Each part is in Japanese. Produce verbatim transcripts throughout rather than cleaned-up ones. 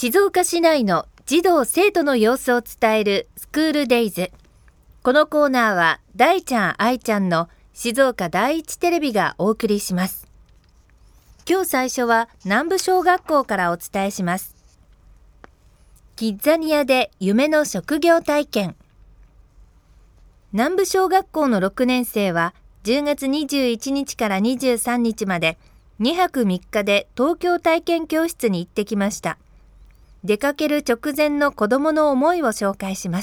静岡市内の児童生徒の様子を伝えるスクールデイズ。このコーナーは大ちゃん愛ちゃんの静岡第一テレビがお送りします。今日最初は南部小学校からお伝えします。キッザニアで夢の職業体験。南部小学校のろくねん生はじゅうがつにじゅういちにちからにじゅうさんにちまでにはくみっかで東京体験教室に行ってきました。出かける直前の子供の思いを紹介します。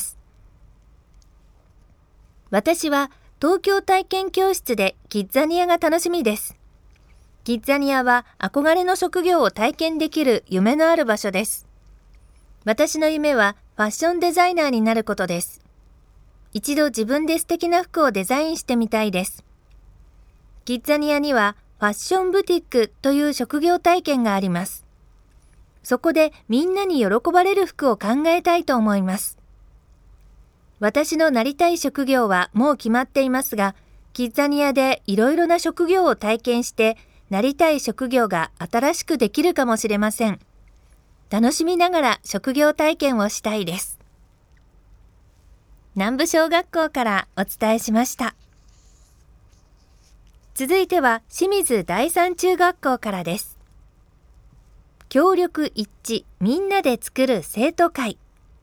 私は東京体験教室でキッザニアが楽しみです。キッザニアは憧れの職業を体験できる夢のある場所です。私の夢はファッションデザイナーになることです。一度自分で素敵な服をデザインしてみたいです。キッザニアにはファッションブティックという職業体験があります。そこでみんなに喜ばれる服を考えたいと思います。私のなりたい職業はもう決まっていますが、キッザニアでいろいろな職業を体験して、なりたい職業が新しくできるかもしれません。楽しみながら職業体験をしたいです。南部小学校からお伝えしました。続いては清水第三中学校からです。協力一致、みんなで作る生徒会。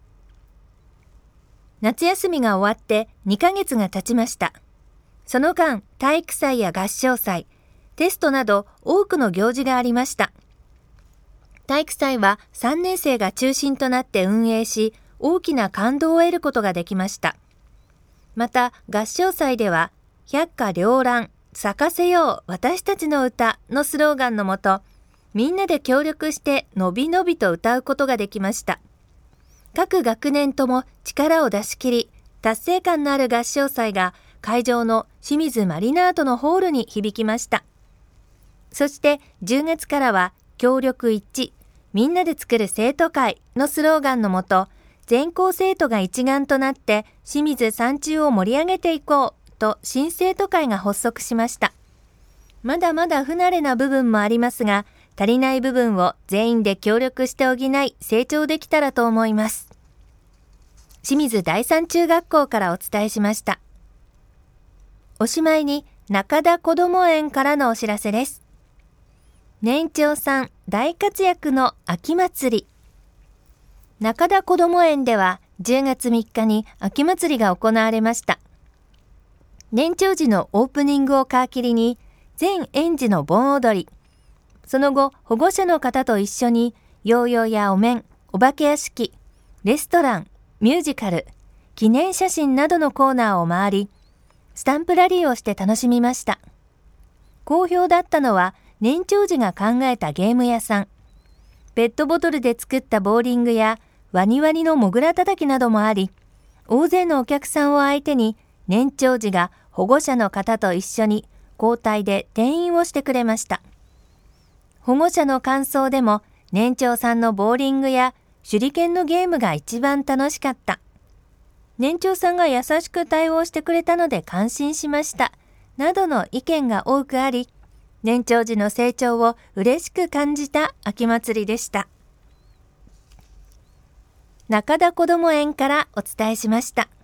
夏休みが終わってにかげつが経ちました。その間、体育祭や合唱祭、テストなど多くの行事がありました。体育祭はさんねん生が中心となって運営し、大きな感動を得ることができました。また、合唱祭では、百花繚乱、咲かせよう私たちの歌のスローガンのもと、みんなで協力してのびのびと歌うことができました。各学年とも力を出し切り、達成感のある合唱祭が会場の清水マリナートのホールに響きました。そしてじゅうがつからは協力一致、みんなで作る生徒会のスローガンのもと、全校生徒が一丸となって清水三中を盛り上げていこうと新生徒会が発足しました。まだまだ不慣れな部分もありますが、足りない部分を全員で協力して補い成長できたらと思います。清水第三中学校からお伝えしました。おしまいに中田こども園からのお知らせです。年長さん大活躍の秋祭り。中田こども園ではじゅうがつみっかに秋祭りが行われました。年長時のオープニングを皮切りに全園児の盆踊り、その後保護者の方と一緒にヨーヨーやお面、お化け屋敷、レストラン、ミュージカル、記念写真などのコーナーを回り、スタンプラリーをして楽しみました。好評だったのは年長児が考えたゲーム屋さん、ペットボトルで作ったボーリングやワニワニのモグラ叩きなどもあり、大勢のお客さんを相手に年長児が保護者の方と一緒に交代で店員をしてくれました。保護者の感想でも年長さんのボーリングや手裏剣のゲームが一番楽しかった。年長さんが優しく対応してくれたので感心しました。などの意見が多くあり、年長児の成長を嬉しく感じた秋祭りでした。中田こども園からお伝えしました。